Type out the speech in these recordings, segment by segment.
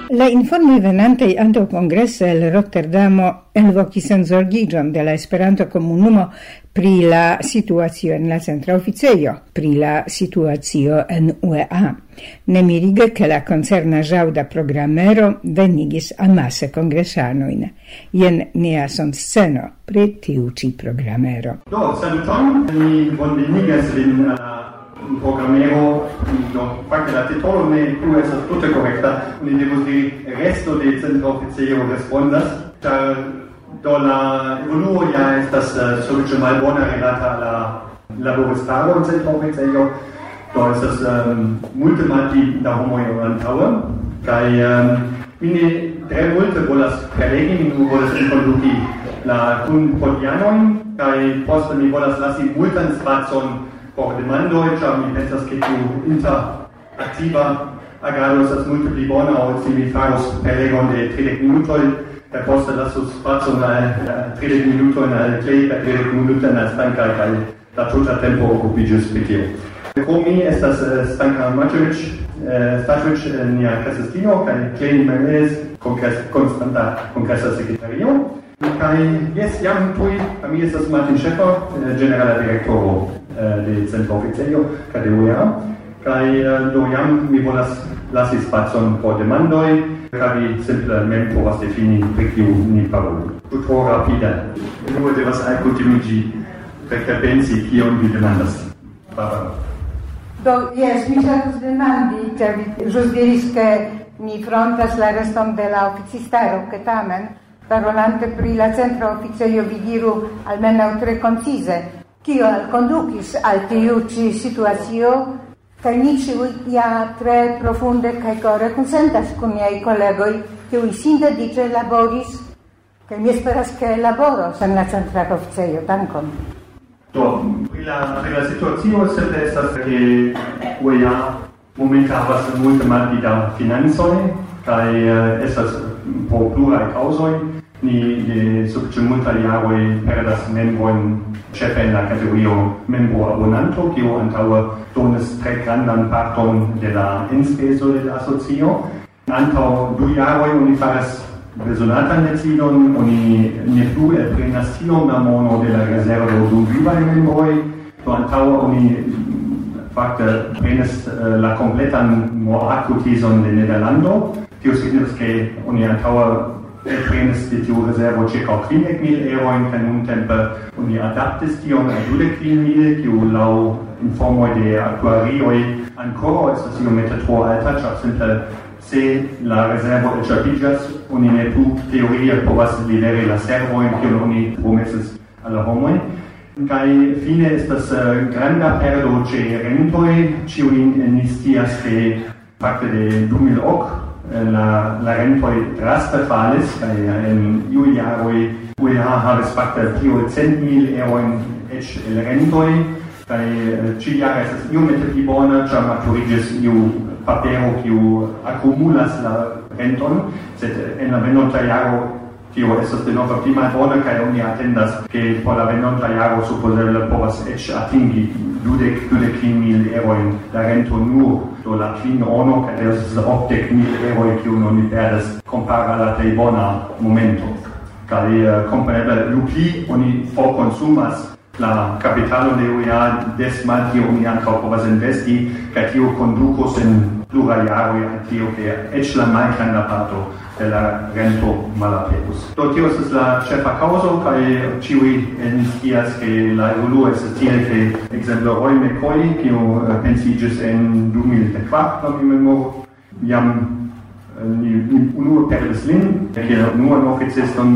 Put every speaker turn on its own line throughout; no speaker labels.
La informoj venantaj antaŭ kongreso el Rotterdamo elvokis senzorgiĝon de la Esperanto-komunumo pri la situacio en la centra oficejo, pri la situacio en UEA. Nemirige ke la koncerna ĵaŭda programero venigis amase kongresanojn. Jen nia sceno pri tiu ĉi programero.
Saluton, mi bonvenigas vin programero, fakte la titolo ne plu estas tute korekta, oni devus diri resto de centra oficejo respondas, ĉar do la evoluo ja estas sufiĉe malbona rilata al la laboristaro en centra oficejo, do estas multe malpli da homoj antaŭe, kaj mi ne tre multe volas prelegi, mi nur volas enkonduki la kunpodianojn, kaj poste mi volas lasi multan spacon por demandoj, ĉar mi pensas ke tiu interaktiva agado estas multe pli bona, ol se mi faros prelegon de 30 minutoj, kaj poste lasus spacon al 30 minutojn al klei, kaj 30 minutojn al Stanka, kaj la tuta tempo okupiĝis pri tio. Krom mi estas Stanka Stačević, nia kresistino, kaj Klej Menez, konstanta kongresa sekretario. Kaj jes, jam tuj, mi estas Martin Schäfer, generala direktoro de centra oficejo kaj de UEA, kaj do jam mi volas lasi spacon por demandoj, kaj vi simple mem povas defini pri kiu ni parolu. Tro rapide. Nur devas alkutimiĝi rekpensi kion vi demandas. Barbara.
Do, jes, mi ŝatus demandi, ĉar vi ĵus diris ke ni frontas la reston de la oficistaro, ke tamen, parolante pri la centra oficejo, vi diru almenaŭ tre koncize, kio alkondukis al tiu ĉi situacio, kaj ni ĉiuj ja tre profunde kaj kore konsentas kun niaj kolegoj, kiuj sindediĉe laboris, kaj mi esperas ke laboros en la centra oficejo. Dankon.
Do, pri la situacio simple estas ke UEA momente havas multe malpli da financoj, kaj estas por pluraj kaŭzoj. Ni de sufiĉe multaj jaroj perdas membrojn ĉefe en la kategorio membro abonanto, kiu antaŭe donis tre grandan parton de la enspezo de la asocio. Antaŭ 2 jaroj oni faras bezonatan decidon, oni ne plu elprenas tiom da mono de la rezervo dum vivaj membroj, do antaŭe oni fakte prenis la kompletan morakotizon de Nederlando. Tio signifas ke oni antaŭe elprenis de tiu rezervo ĉirkaŭ 30.000 eurojn, kaj nuntempe oni adaptis tion al 25.000, kiu laŭ informoj de aktuarioj ankoraŭ estas iomete tro alta, ĉar simple se la rezervo eĉapiĝas, oni ne plu teorie povas liveri la servojn, kiujn oni promesis al la homoj. Kaj fine estas granda perdo ĉe rentoj, ĉiuj ni scias ke fakte de 2008 la rentoj draste falis, kaj en iuj jaroj UEA havis fakte pli ol 100.000 eurojn eĉ el rentoj, kaj ĉiujare estas iomete pli bona, ĉar maturiĝis iu papero kiu akumulas la renton, sed en la venonta jaro tio estas denove pli malbona, kaj oni atendas ke por la venonta jaro supozeble povas eĉ atingi 25.000 eurojn da rento nur do la kvinono, kaj estas 80.000 euroj kiujn oni perdas kompare al la plej bona momento. Kaj kompreneble ju pli oni forkonsumas la kapitalo de UEA, des malpli oni ankaŭ povas investi, kaj tio kondukos en pluraj jaroj al tio ke eĉ la malgranda parto de la rento malaperos. Do tio estas la ĉefa kaŭzo, kaj ĉiuj scias ke la evoluo estas tiel, ke ekzemple Roy McCoy, kiu pensiĝis en 2004, mi memoru, jam ni unue perdis lin, kiel unuan oficiston.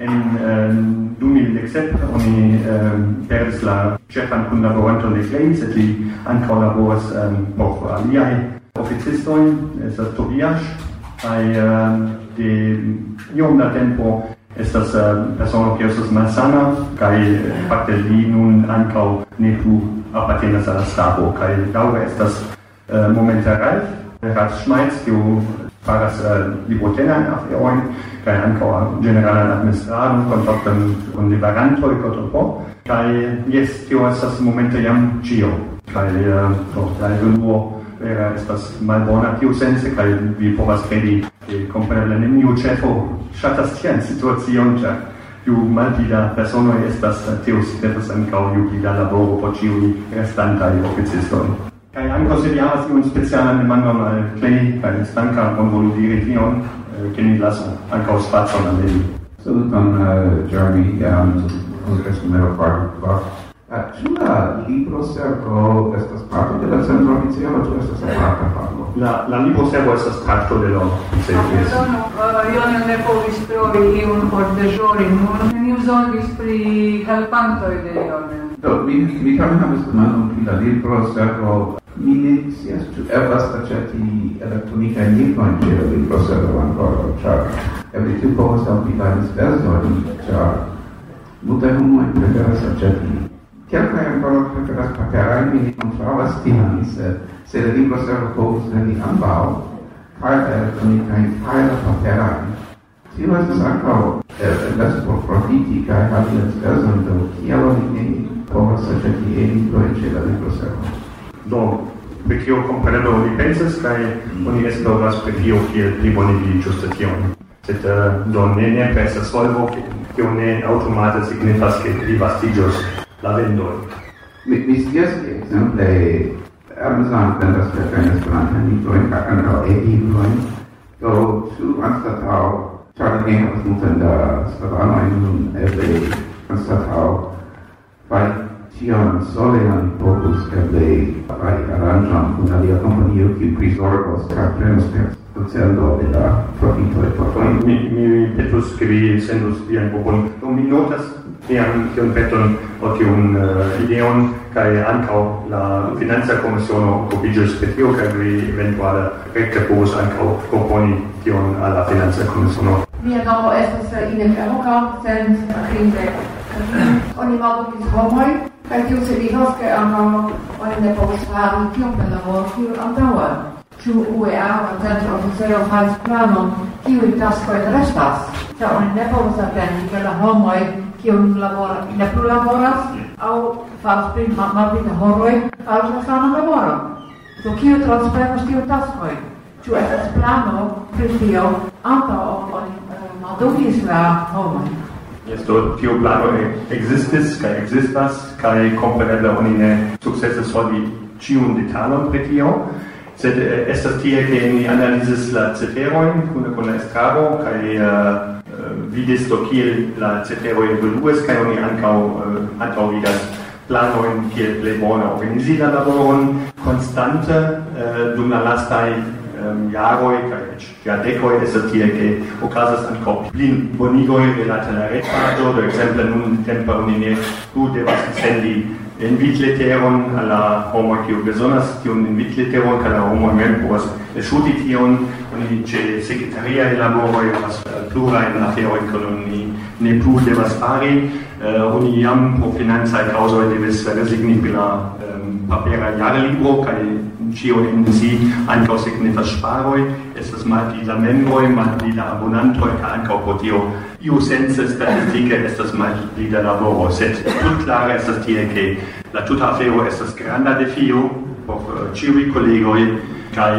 En 2017 oni perdis la ĉefan kunlaboranton de Klej, sed li ankaŭ laboras por aliaj oficistoj, estas Tobias, kaj de iom da tempo estas persono kiu estas malsana, kaj fakte li nun ankaŭ ne plu apartenas al la stabo, kaj daŭre estas momente Ralf Schmeitz, kiu faras librotenan aferojn, kaj ankaŭ ĝeneralan administradon, kontakton kun liverantoj, kaj jes, tio estas momente jam ĉio, kaj la evoluo vera estas malbona tiusense, kaj vi povas kredi che compreble neniu cefo shatas tian situacion, ĉar ju malpli da personoj estas teosifetas ankaŭ ju pli da laboro por ĉiuj restantaj oficistoj. Kaj ankaŭ se vi havas iun specialan demandon al Clay kaj Stanka, bonvolu diri tion, ke ni lasu ankaŭ spacon al ili.
Saluton, Jeremy, numero 4. Ĉu la libroservo estas parto de la centro oficialo, ĉu estas aparta fako?
La libroservo estas parto de la oficialo.
Io ne povis trovi iun por deĵori nun, mi uzonvis pri helpantoj de Ionen.
Do, mi tamen havis demandon pri la libroservo. Mi ne scias, ĉu eblas aĉeti elektronikajn librojn ĉe la libroservo ankoraŭ, ĉar eble tiu povas helpi la disperzojn, ĉar multaj homoj preferas aĉeti. Kelkaj ankoraŭ preferas paperajn, mi ne kontraŭas tion, se la libroservo povus vendi ambaŭ, kaj la elektronikajn kaj la paperajn. Tio estas ankaŭ eblas por profiti kaj havi disperzojn, do kial oni ne povas aĉeti librojn ĉe la libroservo?
Do, pri tio kompreneble oni pensas, kaj oni esploras pri tio kiel plibonigi ĝuste tion. Sed do ne estas solvo, kio ne aŭtomate signifas, ke plivastiĝos la vendoj.
Mi scias, ke ekzemple Amazon vendas kelkajn Esperantajn librojn kaj ankaŭ e-librojn. Do, ĉu anstataŭ, ĉar ni havas multajn da slavanoj nun, eble anstataŭ fari tion sole oni povus eble fari aranĝon kun alia kompanio kiu prizorgos kaj prenos per procento de la profitoj por fari.
Mi petus ke vi sendus vian proponon. Do mi notas tiun peton o tiun ideon kaj ankaŭ la financa komisiono okupiĝos pri tio kaj vi eventuale rekte povus ankaŭ proponi tion al la financa komisiono.
Mia nomo estas Ine Feroka, sed aktive oni malbogis homoj, kaj tio signifas, ke ankaŭ oni ne povas fari tiom da laboro kiel antaŭe. Ĉu UEA aŭ centra oficejo faris planon, kiuj taskoj restas, ĉar oni ne povas atendi, ke la homoj kiuj ne plu laboras aŭ faras pli malpli da horoj, faras la saman laboron. Do kiu transprenos tiujn taskojn? Ĉu estas plano pri tio antaŭ ol oni maldungis la homojn?
Tio plano existis kaj ekzistas kaj kompreneble oni ne sukcesis solvi ĉiun detalon pri tio, sed estas tie ke ni analizis la ciferojn kune kun la estraro kaj vidis do kiel la ciferoj evoluas kaj oni antaŭvidas planojn kiel plej bone organizi la laboron konstante dum la lastaj jaroj kaj jardekoj estas tie ke okazas ankaŭ plibonigoj rilate la retpaĝo. Do ekzemple nuntempe oni ne plu devas sendi invitleteron al la homoj kiuj bezonas tiun invitleteron, kaj la homoj mem povas ŝuti tion. Oni ĉe sekretariaj laboroj havas plurajn aferojn, kiujn oni ne plu devas fari. Oni jam pro financaj kaŭzoj devis rezigni pri la papera jarlibro kaj ĉio en si ankaŭ signifas ŝparoj. Estas malpli da membroj, malpli da abonantoj kaj ankaŭ pro tio iusence statistike estas malpli da laboro. Sed tutklare estas tie, ke la tuta afero estas granda defio por ĉiuj kolegoj kaj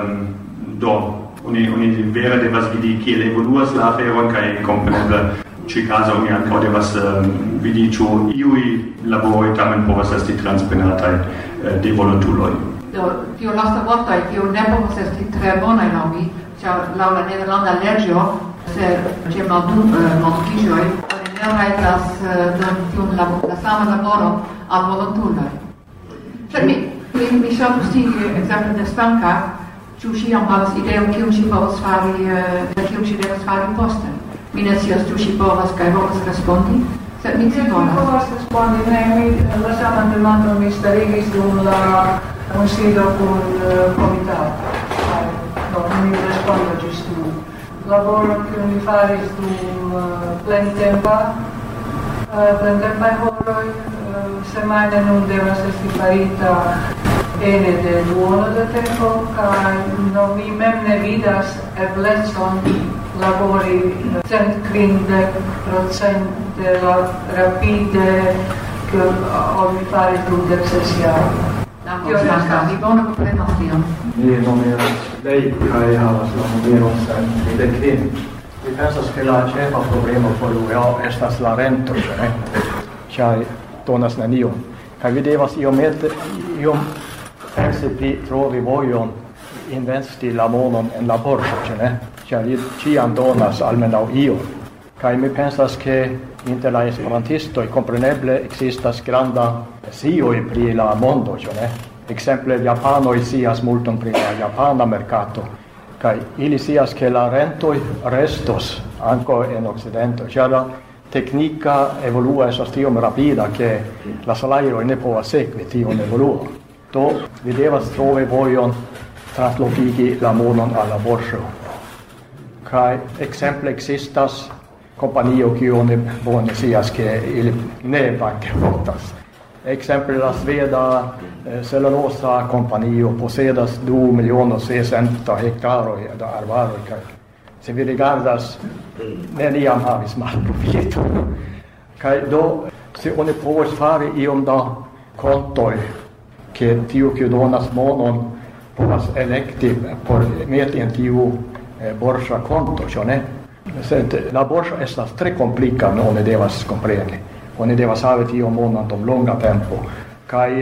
do oni vere devas vidi kiel evoluas la aferon kaj kompreneble ĉi-kaze oni ankaŭ devas vidi ĉu iuj laboroj tamen povas esti transprenataj de volontuloj.
Do tio lasta vortoj, tio ne povas esti tre bonaj laŭ mi, ĉar laŭ la nederlanda leĝo, se ĉe maldukiĝoj oni ne rajtas doni tiun la saman laboron al volontuloj. Sed mi ŝatus tigi ekzemple de Stanka, ĉu ŝi jam havas ideon kion ŝi povas fari, kion ŝi devas fari poste. Mi ne scias, ĉu ŝi povas kaj volas respondi, sed mi scivolas.
Mi povas respondi, ne, la saman demandon mi starigis dum la konsido kun komitato. Do mi respondo ĝis nun. Laboro kiun mi faris dum plentempaj horoj, semajne nun devas esti farita ene de duono de tempo, kaj mi mem ne vidas eblecon labori 150% de la rapide ol mi faris dum 16 jaroj.
Mi bone komprenas tion.
ni nomiras lei kai havas la numeron 35. Mi pensas che la ĉefa problemo por UEA estas la rento, ne? Ĉar donas nenion. Kaj vi devas iom pensi pri trovi vojon investi la monon en la borso, ne? Ĉar li ĉiam donas almenaŭ ion. Kaj mi pensas che inter la esperantistoj kompreneble ekzistas granda scioj pri la mondo, ne? Ekzemple japanoj scias multon pri la japana merkato. Kaj ili scias che la rentoj restos ankaŭ en Okcidento, ĉar la teknika evoluo estas tiom rapida, che la salajroj ne povas sekvi tiun evoluon. Do vi devas trovi vojon translokigi la monon al la borso. Kaj ekzemple ekzistas kompanio kiu ne bone scias che ili ne bankrotas. Exemple la sveda cellulosa kompanio posedas 2.600.000 hektaroj da arbaroj, kaj se vi rigardas neniam havis malprofito. Kaj do se oni povas fari iom da kontoj, ke tiu kiu donas monon povas elekti por meti en tiu borsa konto, ĉu ne? Sed la borsa estas tre komplika, oni devas kompreni. Oni devas havi tiun monon dum longa tempo. Kaj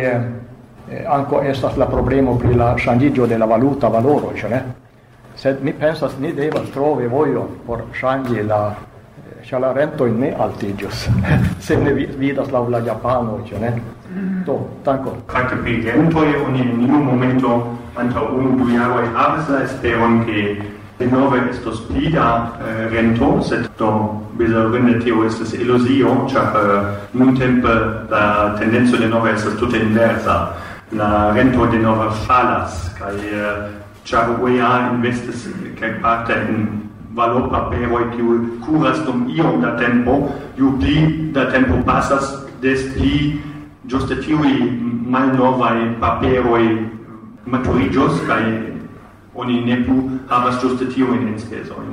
ankaŭ estas la problemo pri la ŝanĝiĝo de la valuta valoro, ĉu ne? Sed mi pensas ni devas trovi vojon por ŝanĝi la ĉar la rentoj ne altiĝos. Se ne vidas laŭ la japanoj, ĉu ne? Do, dankon.
Fakte pri rentoj oni en iu momento antaŭ 1-2 jaroj havis la esperon, ke denove estos pli da rento, sed do bedaŭrinde tio estas iluzio, ĉar nuntempe la tendenco denove estas tute inversa. La rento denove falas, kaj ĉar UEA investis kelkparte en valorpaperoj kiuj kuras dum iom da tempo, ju pli da tempo pasas, des pli ĝuste tiuj malnovaj paperoj maturiĝos, kaj oni ne plu havas ĝuste tiujn enspezojn.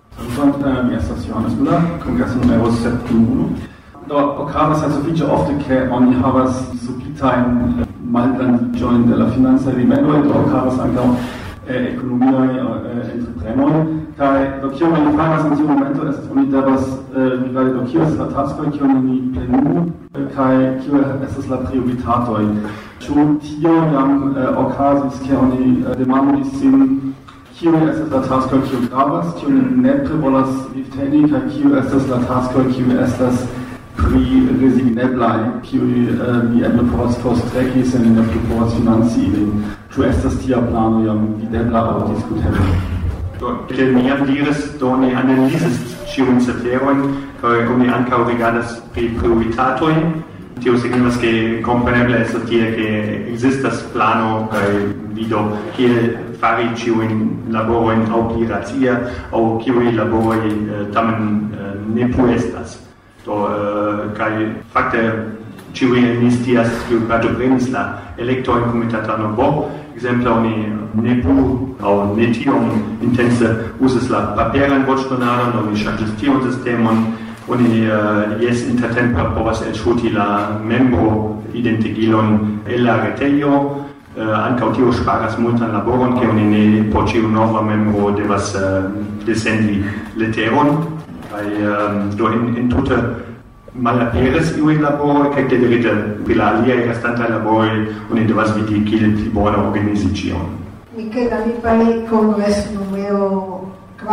Mi estas Johannes Müller, kongreso numero 71. Do okazas sufiĉe ofte, ke oni havas subitajn malgrandiĝojn de la financaj rimedoj, do okazas ankaŭ ekonomiaj entreprenoj. Kaj do kio oni faras en tiu momento estas oni devas rigardi do kio estas la taskoj, kiujn oni plenumu, kaj kio estas la prioritatoj. Ĉu tio jam okazis, ke oni demandis sin kiu estas la taskoj kiu gravas, kiu nepre volas vivteni, kaj kiu estas la taskoj kiu estas pri rezigneblaj, kiu vi eble povas forstreki, se vi ne plu povas financi ilin. Ĉu estas tia plano jam videbla aŭ diskutebla?
Kiel mi jam diris, do ni analizis ĉiujn ceterojn, kaj oni ankaŭ rigardas pri prioritatoj. Tio signifas, ke kompreneble estas tie, ke ekzistas plano kaj vido kiel fari ĉiujn laborojn aŭ pli racie, aŭ kiuj laboroj tamen ne plu estas. Do kaj fakte ĉiuj el ni scias, kiuj partoprenis la elektojn komitatano B. Ekzemple oni ne plu aŭ ne tiom intense uzas la paperan voĉdonadon, oni ŝanĝis tiun sistemon. Oni intertempe povas elŝuti la membro-identigilon el la retejo. Ankaŭ tio ŝparas multan laboron, ke oni ne por ĉiu nova membro devas desendi leteron. Kaj do entute malaperis iuj laboroj, kaj dedirite pri la aliaj restantaj laboroj oni devas vidi kiel pli bone organizi ĉion.
Michela Lipari, congresso numero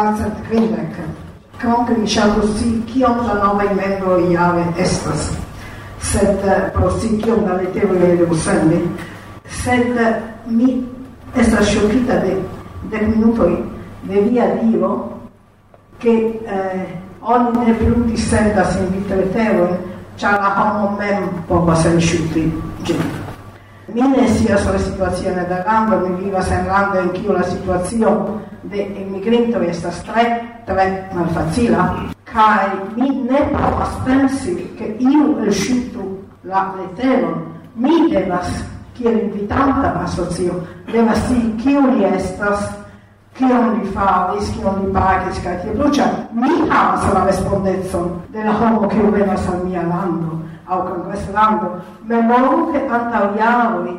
450. Comunque diciamo così, chiom da nove membro iave estas, sed pro si chiom da letevole de usandi, sed mi estas sciocchita de minutoi de via divo, che oni ne plu dissendas invito letevole, ĉar la homo mem povas elsciuti ĝin. Mi ne scias la situazione da lando, mi vivas en lando en kiu la situacio de emigrintoj estas tre malfacila, kaj mi ne povas pensi, ke iu elŝutu la leteron. Mi devas, kiel invitanta asocio, devas scii kiu li estas, kion li faris, kion li pagis, kaj tiel plu, ĉar mi havas la respondecon de la homo kiu venas al mia lando, aŭ kongreslando. Memoru, ke antaŭ jaroj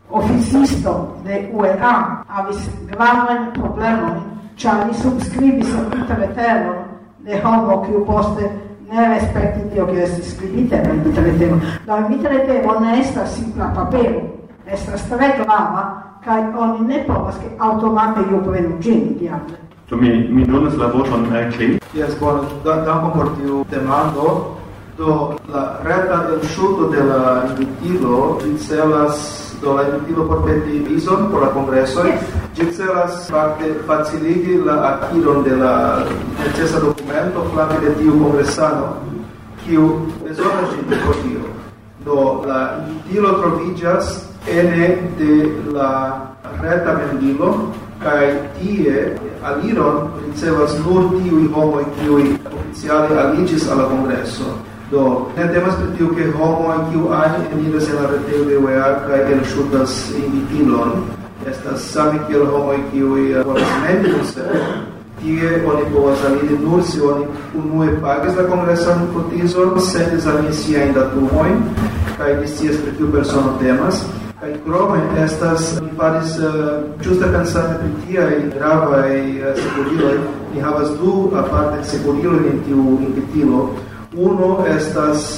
oficisto de UEA havis gravan problemon, ĉar li subskribis interleteron de homo kiu poste ne respekti tio kio estis skribite en interletero. La interletero ne estas simpla papero, estas tre grava, kaj oni ne povas ke aŭtomate iu prenu ĝin, diable.
Do mi donas la voĉon Clay.
Yes, bone, dankon por tiu demando. Do la reta elŝuto de la invitilo ricelas do la invitilo por peti vizon por la kongreso. Ĝi celas fakte faciligi la akiron de la necesa dokumento flanke de tiu kongresano, kiu bezonas ĝin por tio. Do la invitilo troviĝas ene de la reta mendilo, kaj tie aliron ricevas nur tiuj homoj kiuj oficiale aliĝis al la kongreso. Do, ne temas pri tiu ke homoj kiu ajn eniras en la retejo de UEA kaj elŝutas invitilon, estas same kiel homoj kiuj volas mendi sed tie oni povas aliri nur se oni unue pagis la kongresan kotizon, sendis al mi siajn datumojn kaj li scias pri kiu persono temas. Kaj krome estas, mi faris ĝuste pensante pri tiaj gravaj sekuriloj, ni havas du aparte sekurilojn en tiu invitilo. Uno estas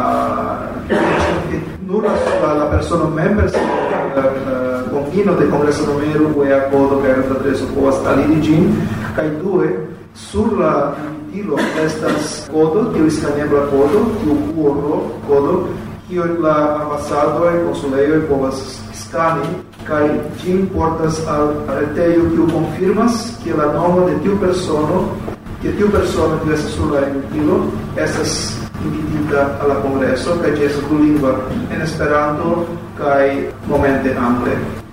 nur la persona members combino de congreso numero UEA kodo kaj adreso povas aliri ĝin, kaj due sur la invitilo estas kodo, tiu skanebla kodo, tiu QR-kodo, kiun la ambasadoj, konsulejoj povas skani, kaj ĝin portas al retejo kiu konfirmas ke la nomo de tiu persono kiu estas sur la invitilo estas invitita al la kongreso, kaj ĝi estas dulingva en Esperanto kaj momente angle.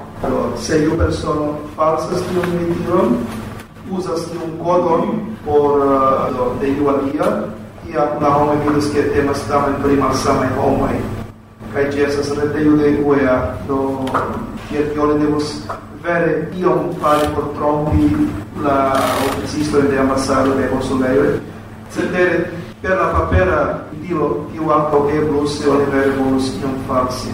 Se iu persono falsas tiun invitilon, uzas tiun kodon por de iu alia, tiam la homoj vidas ke temas tamen pri malsamaj homoj, kaj ĝi estas retejo de UEA. Do kiel oni devus vere iom fari por trompi la oficistojn de ambasado de konsulejoj. Cetere, per la papera invitilo tiu ankaŭ eblus se oni vere volus iom falsi.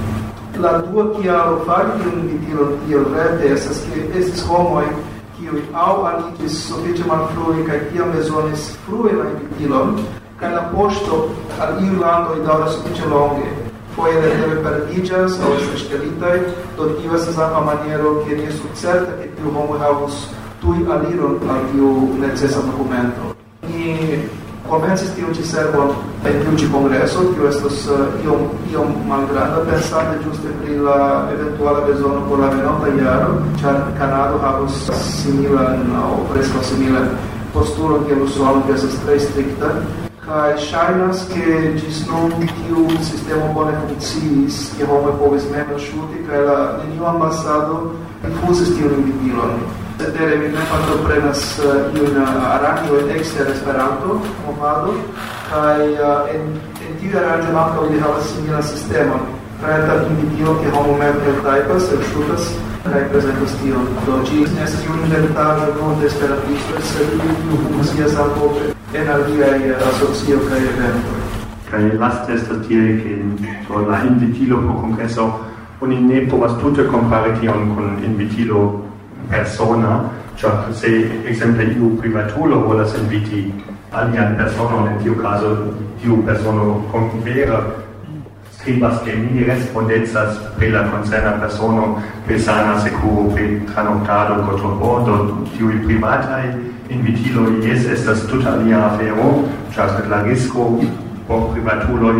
La dua kialo fari tiun invitilon tiel rete estas ke estis homoj kiuj aŭ aliĝis sufiĉe malfrue kaj tiam bezonis frue la invitilon, kaj la poŝto al iuj landoj daŭras sufiĉe longe. Foje leteroj perdiĝas aŭ estas ŝtelitaj, do tio estas ankaŭ maniero ke ni estu certa ke tiu homo havus tuj aliron al tiu necesa dokumento. Ni komencis tiun ĉi servon en tiu ĉi kongreso, kiu estas iom malgranda, pensante ĝuste pri la eventuala bezono por la venonta jaro, ĉar Kanado havus similan aŭ preskaŭ similan postulon kiel Usono, kiu estas tre strikta. Kaj ŝajnas ke ĝis nun tiu sistemo bone funkciis, ke homoj povis mem elŝuti, kaj la neniu ambasado rifuzis tiun invitilon. Cetere mi ne partoprenas iujn aranĝojn ekster Esperanto movado, kaj en tiu aranĝo ankaŭ li havas similan sistemon. Reta invitilo, ke homo mem eltajpas, elŝutas kaj prezentas tion. Do ĝi ne estas iu inventaĵo nur de esperantistoj, sed iu funkcias ankaŭ en aliaj asocioj kaj eventoj.
Kaj laste estas tiel, ke la invitilo por kongreso oni ne povas tute kompari tion kun invitilo persona, ĉar se ekzemple iu privatulo volas inviti alian personon, en tiu kazo tiu persono vere skribas ke mi respondecas pri la koncerna persono, pri sana sekuro, pri tranoktado, kontrolbordo, tiuj privataj invitiloj estas tuta alia afero, ĉar la risko por privatuloj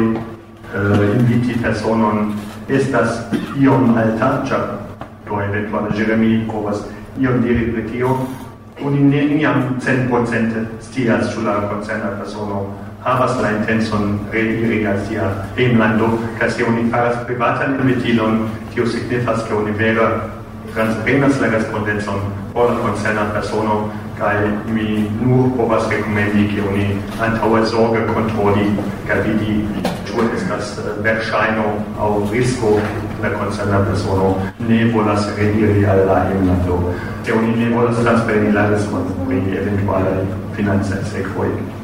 inviti personon estas iom alta, ĉar do eventuale Jeremy povas iom diri pri tio. Oni neniam 100% scias, ĉu la koncerna persono havas la intencon reiri al sia hejmlando, kaj se oni faras privatan invitilon, tio signifas ke oni vere transprenas la respondecon por la koncerna persono, kaj mi nur povas rekomendi ke oni antaŭe zorge kontroli kaj vidi, ĉu estas verŝajno aŭ risko la koncerna persono ne volas reiri al la hejmlando, se oni ne volas transpreni la riskon pri eventualaj financaj sekvoj.